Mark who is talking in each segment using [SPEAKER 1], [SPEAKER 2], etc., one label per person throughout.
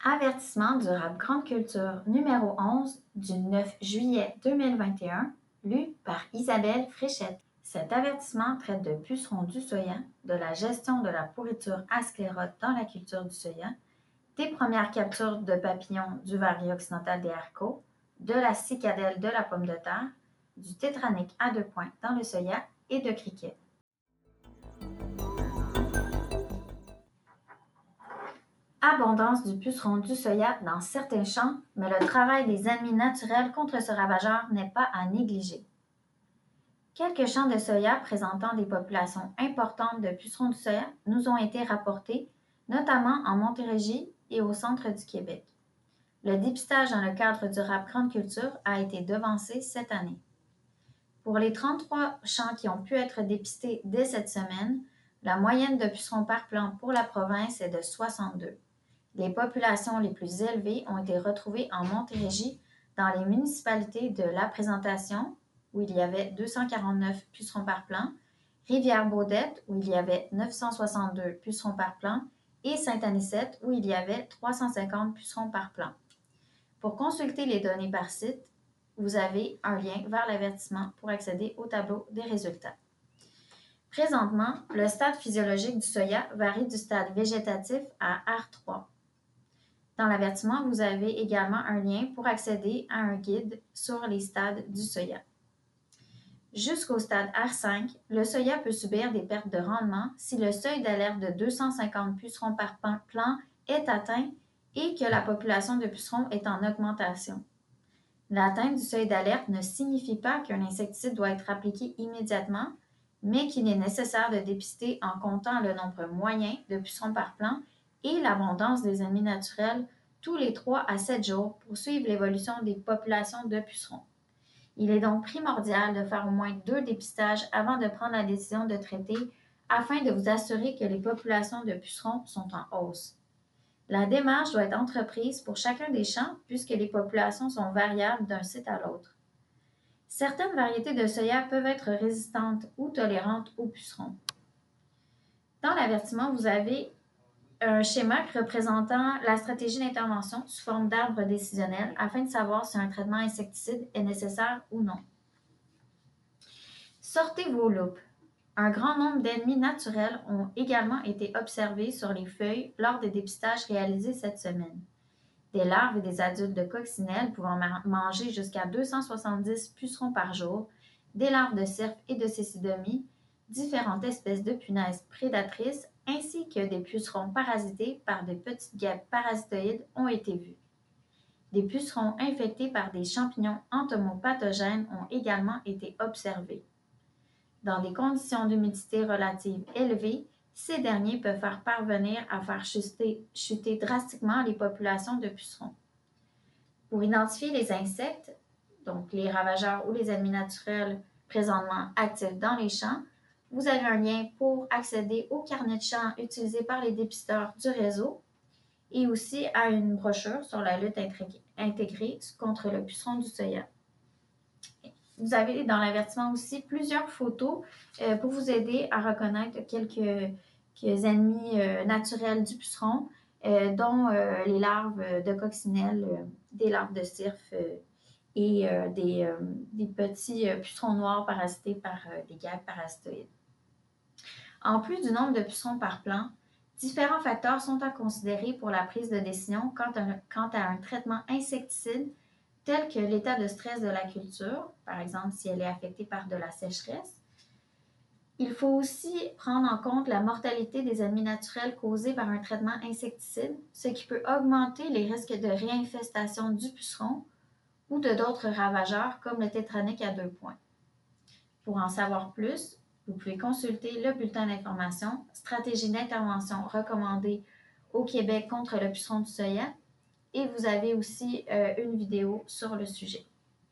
[SPEAKER 1] Avertissement du rap Grande Culture numéro 11 du 9 juillet 2021, lu par Isabelle Fréchette. Cet avertissement traite de pucerons du soya, de la gestion de la pourriture à sclérote dans la culture du soya, des premières captures de papillons du Varie occidental des haricots, de la cicadelle de la pomme de terre, du tétranique à deux points dans le soya et de criquets. Abondance du puceron du soya dans certains champs, mais le travail des ennemis naturels contre ce ravageur n'est pas à négliger. Quelques champs de soya présentant des populations importantes de pucerons du soya nous ont été rapportés, notamment en Montérégie et au centre du Québec. Le dépistage dans le cadre du RAP Grande Culture a été devancé cette année. Pour les 33 champs qui ont pu être dépistés dès cette semaine, la moyenne de pucerons par plant pour la province est de 62. Les populations les plus élevées ont été retrouvées en Montérégie dans les municipalités de La Présentation, où il y avait 249 pucerons par plant, Rivière-Baudette, où il y avait 962 pucerons par plant, et Sainte-Anicette, où il y avait 350 pucerons par plant. Pour consulter les données par site, vous avez un lien vers l'avertissement pour accéder au tableau des résultats. Présentement, le stade physiologique du soya varie du stade végétatif à R3. Dans l'avertissement, vous avez également un lien pour accéder à un guide sur les stades du soya. Jusqu'au stade R5, le soya peut subir des pertes de rendement si le seuil d'alerte de 250 pucerons par plant est atteint et que la population de pucerons est en augmentation. L'atteinte du seuil d'alerte ne signifie pas qu'un insecticide doit être appliqué immédiatement, mais qu'il est nécessaire de dépister en comptant le nombre moyen de pucerons par plant et l'abondance des ennemis naturels tous les 3 à 7 jours pour suivre l'évolution des populations de pucerons. Il est donc primordial de faire au moins 2 dépistages avant de prendre la décision de traiter afin de vous assurer que les populations de pucerons sont en hausse. La démarche doit être entreprise pour chacun des champs puisque les populations sont variables d'un site à l'autre. Certaines variétés de soya peuvent être résistantes ou tolérantes aux pucerons. Dans l'avertissement, vous avez un schéma représentant la stratégie d'intervention sous forme d'arbre décisionnel afin de savoir si un traitement insecticide est nécessaire ou non. Sortez vos loupes. Un grand nombre d'ennemis naturels ont également été observés sur les feuilles lors des dépistages réalisés cette semaine. Des larves et des adultes de coccinelles pouvant manger jusqu'à 270 pucerons par jour, des larves de cirque et de cécidomie, différentes espèces de punaises prédatrices, ainsi que des pucerons parasités par des petites guêpes parasitoïdes ont été vus. Des pucerons infectés par des champignons entomopathogènes ont également été observés. Dans des conditions d'humidité relative élevées, ces derniers peuvent faire parvenir à faire chuter drastiquement les populations de pucerons. Pour identifier les insectes, donc les ravageurs ou les ennemis naturels présentement actifs dans les champs, vous avez un lien pour accéder au carnet de champs utilisé par les dépisteurs du réseau et aussi à une brochure sur la lutte intégrée contre le puceron du soya. Vous avez dans l'avertissement aussi plusieurs photos pour vous aider à reconnaître quelques ennemis naturels du puceron, dont les larves de coccinelle, des larves de cirque et des petits pucerons noirs parasités par des guêpes parasitoïdes. En plus du nombre de pucerons par plant, différents facteurs sont à considérer pour la prise de décision quant à un traitement insecticide tel que l'état de stress de la culture, par exemple si elle est affectée par de la sécheresse. Il faut aussi prendre en compte la mortalité des ennemis naturels causés par un traitement insecticide, ce qui peut augmenter les risques de réinfestation du puceron ou de d'autres ravageurs comme le tétranique à deux points. Pour en savoir plus, vous pouvez consulter le bulletin d'information Stratégie d'intervention recommandée au Québec contre le puceron du soya et vous avez aussi une vidéo sur le sujet.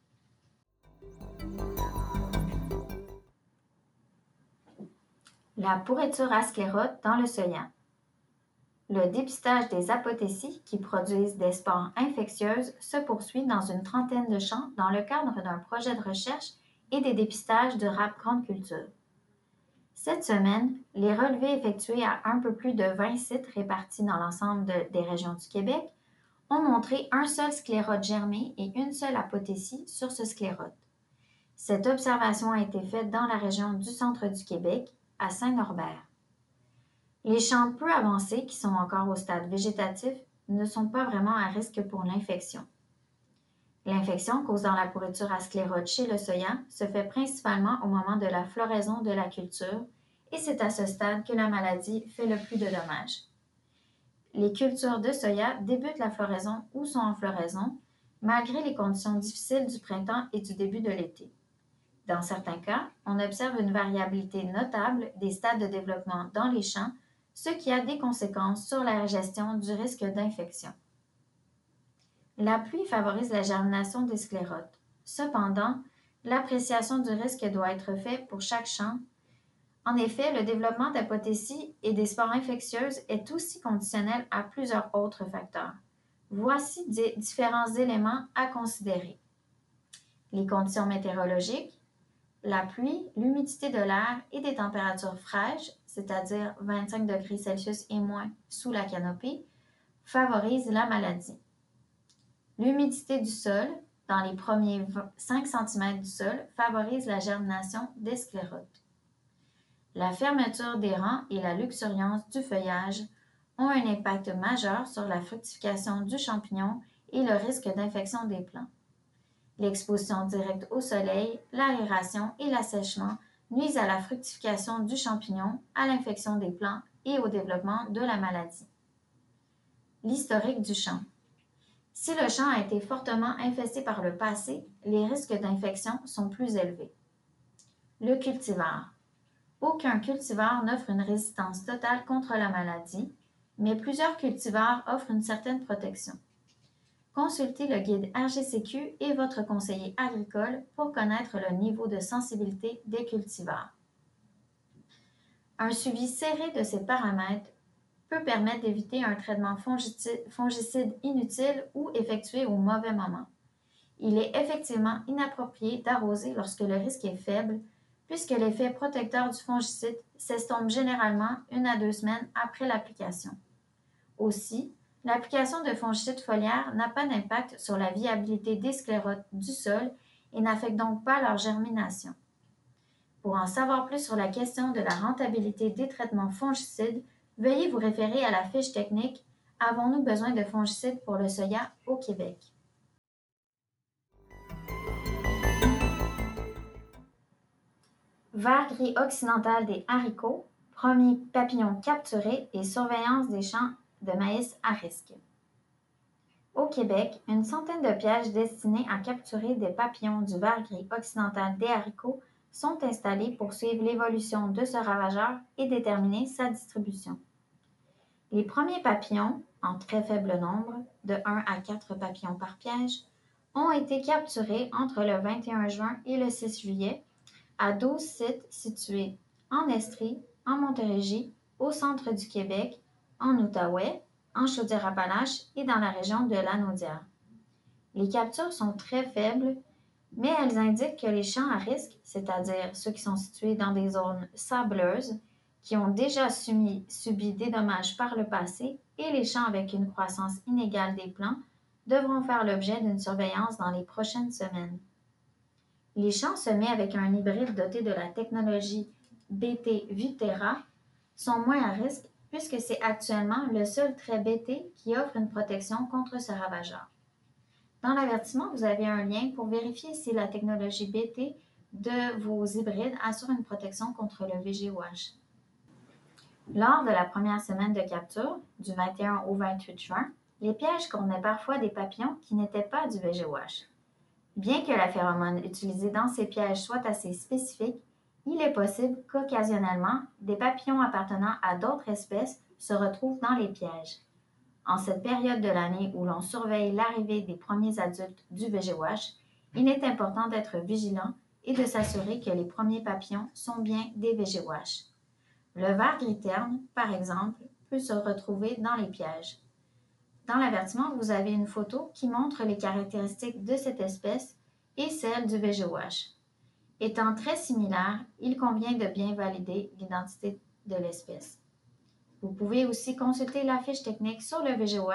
[SPEAKER 1] La pourriture à sclérote dans le soya. Le dépistage des apothécies qui produisent des spores infectieuses se poursuit dans une trentaine de champs dans le cadre d'un projet de recherche et des dépistages de RAP Grande Culture. Cette semaine, les relevés effectués à un peu plus de 20 sites répartis dans l'ensemble des régions du Québec ont montré un seul sclérote germé et une seule apothécie sur ce sclérote. Cette observation a été faite dans la région du centre du Québec, à Saint-Norbert. Les champs peu avancés, qui sont encore au stade végétatif, ne sont pas vraiment à risque pour l'infection. L'infection causant la pourriture à sclérote chez le soya se fait principalement au moment de la floraison de la culture et c'est à ce stade que la maladie fait le plus de dommages. Les cultures de soya débutent la floraison ou sont en floraison, malgré les conditions difficiles du printemps et du début de l'été. Dans certains cas, on observe une variabilité notable des stades de développement dans les champs, ce qui a des conséquences sur la gestion du risque d'infection. La pluie favorise la germination des sclérotes. Cependant, l'appréciation du risque doit être faite pour chaque champ. En effet, le développement d'apothéties et des spores infectieuses est aussi conditionnel à plusieurs autres facteurs. Voici différents éléments à considérer. Les conditions météorologiques, la pluie, l'humidité de l'air et des températures fraîches, c'est-à-dire 25 degrés Celsius et moins sous la canopée, favorisent la maladie. L'humidité du sol, dans les premiers 5 cm du sol, favorise la germination des sclérotes. La fermeture des rangs et la luxuriance du feuillage ont un impact majeur sur la fructification du champignon et le risque d'infection des plants. L'exposition directe au soleil, l'aération et l'assèchement nuisent à la fructification du champignon, à l'infection des plants et au développement de la maladie. L'historique du champ. Si le champ a été fortement infesté par le passé, les risques d'infection sont plus élevés. Le cultivar. Aucun cultivar n'offre une résistance totale contre la maladie, mais plusieurs cultivars offrent une certaine protection. Consultez le guide RGCQ et votre conseiller agricole pour connaître le niveau de sensibilité des cultivars. Un suivi serré de ces paramètres peut permettre d'éviter un traitement fongicide inutile ou effectué au mauvais moment. Il est effectivement inapproprié d'arroser lorsque le risque est faible, puisque l'effet protecteur du fongicide s'estompe généralement 1 à 2 semaines après l'application. Aussi, l'application de fongicides foliaires n'a pas d'impact sur la viabilité des sclérotes du sol et n'affecte donc pas leur germination. Pour en savoir plus sur la question de la rentabilité des traitements fongicides, veuillez vous référer à la fiche technique Avons-nous besoin de fongicides pour le soya au Québec? Vert gris occidental des haricots, premier papillon capturé et surveillance des champs de maïs à risque. Au Québec, une centaine de pièges destinés à capturer des papillons du vert gris occidental des haricots sont installés pour suivre l'évolution de ce ravageur et déterminer sa distribution. Les premiers papillons, en très faible nombre, de 1 à 4 papillons par piège, ont été capturés entre le 21 juin et le 6 juillet à 12 sites situés en Estrie, en Montérégie, au centre du Québec, en Outaouais, en Chaudière-Appalaches et dans la région de Lanaudière. Les captures sont très faibles, mais elles indiquent que les champs à risque, c'est-à-dire ceux qui sont situés dans des zones sableuses, qui ont déjà subi des dommages par le passé, et les champs avec une croissance inégale des plants, devront faire l'objet d'une surveillance dans les prochaines semaines. Les champs semés avec un hybride doté de la technologie BT Viterra sont moins à risque puisque c'est actuellement le seul trait BT qui offre une protection contre ce ravageur. Dans l'avertissement, vous avez un lien pour vérifier si la technologie BT de vos hybrides assure une protection contre le VGOH. Lors de la première semaine de capture, du 21 au 28 juin, les pièges contenaient parfois des papillons qui n'étaient pas du VGOH. Bien que la phéromone utilisée dans ces pièges soit assez spécifique, il est possible qu'occasionnellement, des papillons appartenant à d'autres espèces se retrouvent dans les pièges. En cette période de l'année où l'on surveille l'arrivée des premiers adultes du VGOH, il est important d'être vigilant et de s'assurer que les premiers papillons sont bien des VGOH. Le vert gris terne, par exemple, peut se retrouver dans les pièges. Dans l'avertissement, vous avez une photo qui montre les caractéristiques de cette espèce et celles du VGOH. Étant très similaires, il convient de bien valider l'identité de l'espèce. Vous pouvez aussi consulter la fiche technique sur le VGOH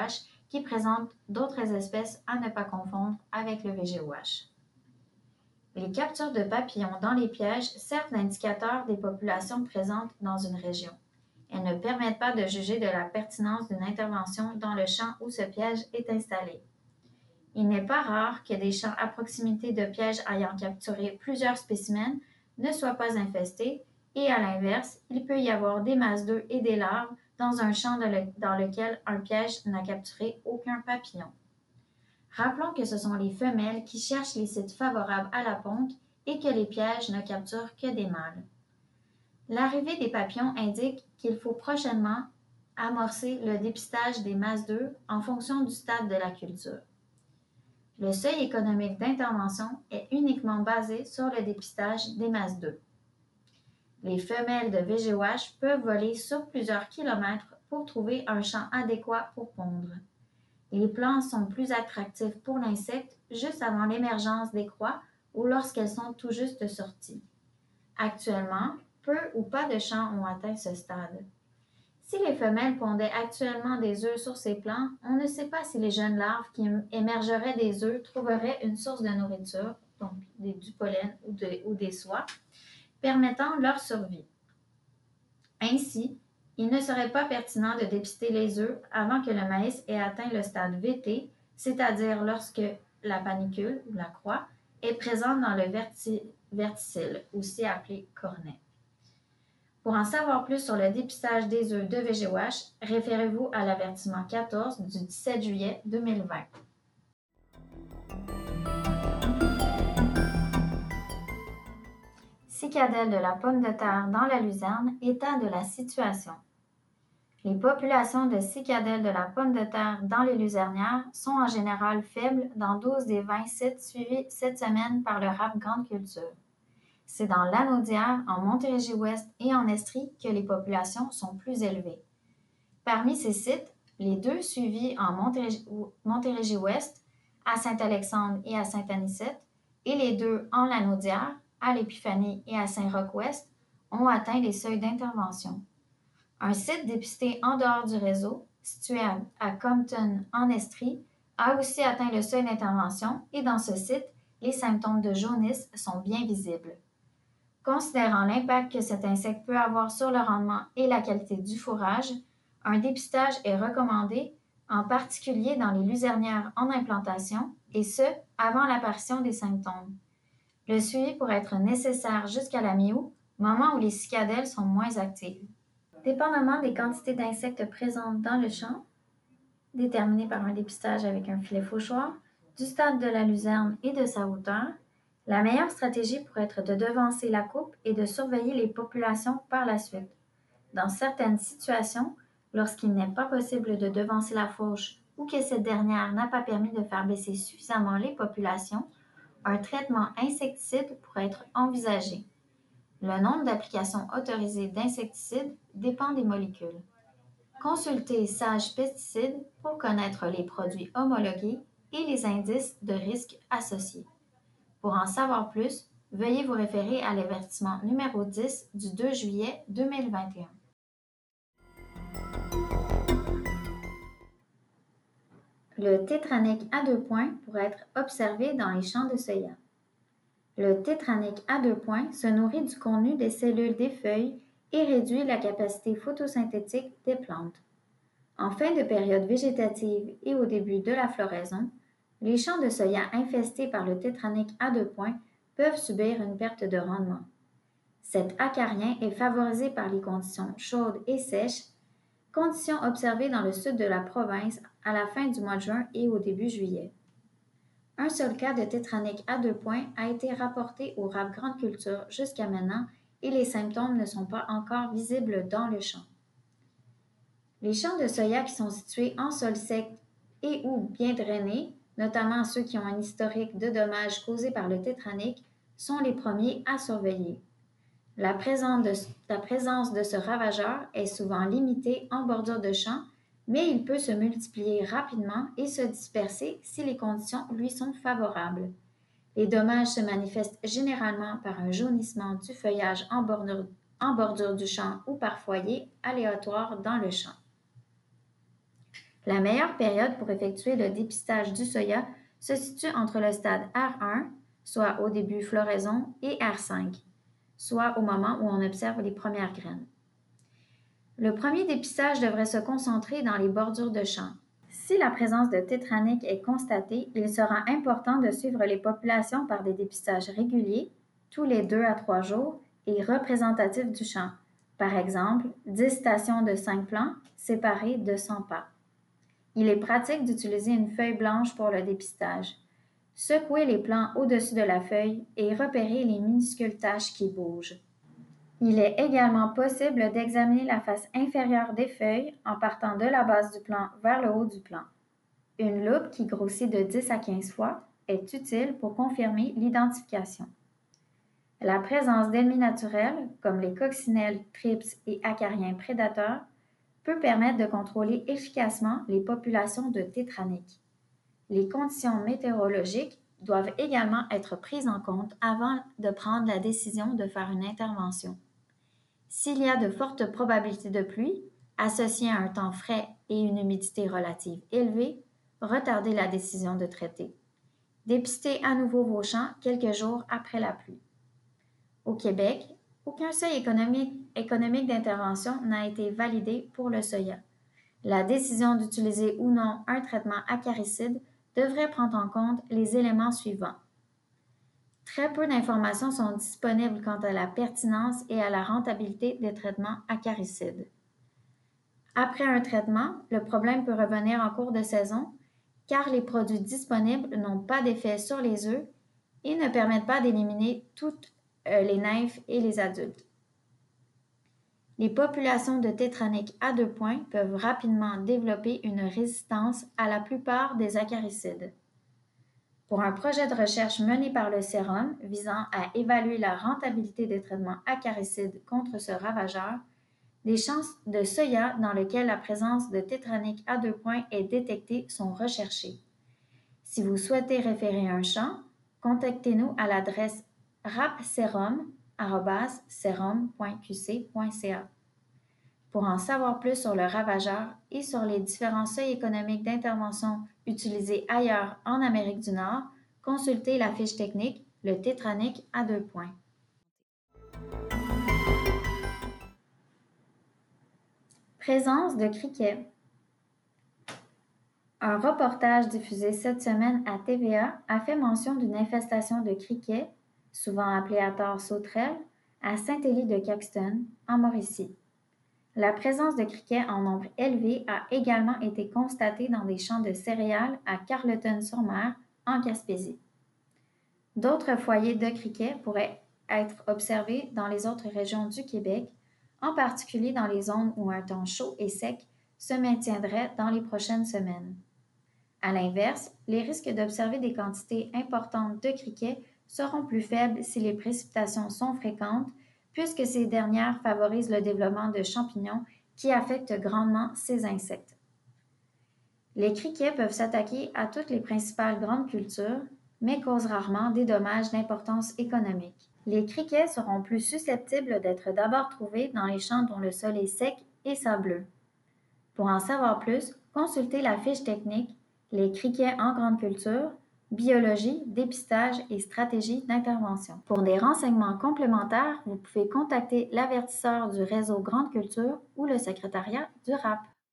[SPEAKER 1] qui présentent d'autres espèces à ne pas confondre avec le VGOH. Les captures de papillons dans les pièges servent d'indicateur des populations présentes dans une région. Elles ne permettent pas de juger de la pertinence d'une intervention dans le champ où ce piège est installé. Il n'est pas rare que des champs à proximité de pièges ayant capturé plusieurs spécimens ne soient pas infestés et à l'inverse, il peut y avoir des masses d'œufs et des larves dans un champ dans lequel un piège n'a capturé aucun papillon. Rappelons que ce sont les femelles qui cherchent les sites favorables à la ponte et que les pièges ne capturent que des mâles. L'arrivée des papillons indique qu'il faut prochainement amorcer le dépistage des masses d'œufs en fonction du stade de la culture. Le seuil économique d'intervention est uniquement basé sur le dépistage des masses d'œufs. Les femelles de VGOH peuvent voler sur plusieurs kilomètres pour trouver un champ adéquat pour pondre. Les plants sont plus attractifs pour l'insecte juste avant l'émergence des croix ou lorsqu'elles sont tout juste sorties. Actuellement, peu ou pas de champs ont atteint ce stade. Si les femelles pondaient actuellement des œufs sur ces plants, on ne sait pas si les jeunes larves qui émergeraient des œufs trouveraient une source de nourriture, donc du pollen ou des soies, permettant leur survie. Ainsi, il ne serait pas pertinent de dépister les œufs avant que le maïs ait atteint le stade VT, c'est-à-dire lorsque la panicule ou la croix est présente dans le verticille, aussi appelé cornet. Pour en savoir plus sur le dépistage des œufs de VGOH, référez-vous à l'avertissement 14 du 17 juillet 2020. Cicadelle de la pomme de terre dans la luzerne, état de la situation. Les populations de cicadelles de la pomme de terre dans les luzernières sont en général faibles dans 12 des 20 sites suivis cette semaine par le RAP Grande Culture. C'est dans l'Anaudière, en Montérégie-Ouest et en Estrie que les populations sont plus élevées. Parmi ces sites, les deux suivis en Montérégie-Ouest, à Saint-Alexandre et à Saint-Anicette, et les deux en Lanaudière, à l'Épiphanie et à Saint-Roch-Ouest, ont atteint les seuils d'intervention. Un site dépisté en dehors du réseau, situé à Compton, en Estrie, a aussi atteint le seuil d'intervention et dans ce site, les symptômes de jaunisse sont bien visibles. Considérant l'impact que cet insecte peut avoir sur le rendement et la qualité du fourrage, un dépistage est recommandé, en particulier dans les luzernières en implantation, et ce, avant l'apparition des symptômes. Le suivi pourrait être nécessaire jusqu'à la mi-août, moment où les cicadelles sont moins actives. Dépendamment des quantités d'insectes présentes dans le champ, déterminées par un dépistage avec un filet fauchoir, du stade de la luzerne et de sa hauteur, la meilleure stratégie pourrait être de devancer la coupe et de surveiller les populations par la suite. Dans certaines situations, lorsqu'il n'est pas possible de devancer la fourche ou que cette dernière n'a pas permis de faire baisser suffisamment les populations, un traitement insecticide pourrait être envisagé. Le nombre d'applications autorisées d'insecticides dépend des molécules. Consultez Sage Pesticides pour connaître les produits homologués et les indices de risque associés. Pour en savoir plus, veuillez vous référer à l'avertissement numéro 10 du 2 juillet 2021. Le tétranique à 2 points pourrait être observé dans les champs de soya. Le tétranique à 2 points se nourrit du contenu des cellules des feuilles et réduit la capacité photosynthétique des plantes. En fin de période végétative et au début de la floraison, les champs de soya infestés par le tétranique à 2 points peuvent subir une perte de rendement. Cet acarien est favorisé par les conditions chaudes et sèches, conditions observées dans le sud de la province à la fin du mois de juin et au début juillet. Un seul cas de tétranique à 2 points a été rapporté au RAP Grande Culture jusqu'à maintenant et les symptômes ne sont pas encore visibles dans le champ. Les champs de soya qui sont situés en sol sec et ou bien drainés, notamment ceux qui ont un historique de dommages causés par le tétranique, sont les premiers à surveiller. La présence de ce ravageur est souvent limitée en bordure de champ, mais il peut se multiplier rapidement et se disperser si les conditions lui sont favorables. Les dommages se manifestent généralement par un jaunissement du feuillage en bordure du champ ou par foyer aléatoire dans le champ. La meilleure période pour effectuer le dépistage du soya se situe entre le stade R1, soit au début floraison, et R5, soit au moment où on observe les premières graines. Le premier dépistage devrait se concentrer dans les bordures de champs. Si la présence de tétranique est constatée, il sera important de suivre les populations par des dépistages réguliers, tous les 2 à 3 jours, et représentatifs du champ. Par exemple, 10 stations de 5 plants séparées de 100 pas. Il est pratique d'utiliser une feuille blanche pour le dépistage. Secouez les plants au-dessus de la feuille et repérez les minuscules taches qui bougent. Il est également possible d'examiner la face inférieure des feuilles en partant de la base du plant vers le haut du plant. Une loupe qui grossit de 10 à 15 fois est utile pour confirmer l'identification. La présence d'ennemis naturels, comme les coccinelles, thrips et acariens prédateurs, peut permettre de contrôler efficacement les populations de tétraniques. Les conditions météorologiques doivent également être prises en compte avant de prendre la décision de faire une intervention. S'il y a de fortes probabilités de pluie, associées à un temps frais et une humidité relative élevée, retardez la décision de traiter. Dépistez à nouveau vos champs quelques jours après la pluie. Au Québec, aucun seuil économique d'intervention n'a été validé pour le soya. La décision d'utiliser ou non un traitement acaricide devrait prendre en compte les éléments suivants. Très peu d'informations sont disponibles quant à la pertinence et à la rentabilité des traitements acaricides. Après un traitement, le problème peut revenir en cours de saison car les produits disponibles n'ont pas d'effet sur les œufs et ne permettent pas d'éliminer toutes les nymphes et les adultes. Les populations de tétraniques à 2 points peuvent rapidement développer une résistance à la plupart des acaricides. Pour un projet de recherche mené par le Sérum visant à évaluer la rentabilité des traitements acaricides contre ce ravageur, des champs de soya dans lesquels la présence de tétraniques à 2 points est détectée sont recherchés. Si vous souhaitez référer un champ, contactez-nous à l'adresse rapserum@serum.qc.ca. Pour en savoir plus sur le ravageur et sur les différents seuils économiques d'intervention utilisés ailleurs en Amérique du Nord, consultez la fiche technique Le tétranique à 2 points. Présence de criquets. Un reportage diffusé cette semaine à TVA a fait mention d'une infestation de criquets, souvent appelée à tort sauterelle, à Saint-Élie-de-Caxton, en Mauricie. La présence de criquets en nombre élevé a également été constatée dans des champs de céréales à Carleton-sur-Mer, en Gaspésie. D'autres foyers de criquets pourraient être observés dans les autres régions du Québec, en particulier dans les zones où un temps chaud et sec se maintiendrait dans les prochaines semaines. À l'inverse, les risques d'observer des quantités importantes de criquets seront plus faibles si les précipitations sont fréquentes, puisque ces dernières favorisent le développement de champignons qui affectent grandement ces insectes. Les criquets peuvent s'attaquer à toutes les principales grandes cultures, mais causent rarement des dommages d'importance économique. Les criquets seront plus susceptibles d'être d'abord trouvés dans les champs dont le sol est sec et sableux. Pour en savoir plus, consultez la fiche technique Les criquets en grande culture, biologie, dépistage et stratégie d'intervention. Pour des renseignements complémentaires, vous pouvez contacter l'avertisseur du réseau Grande Culture ou le secrétariat du RAP.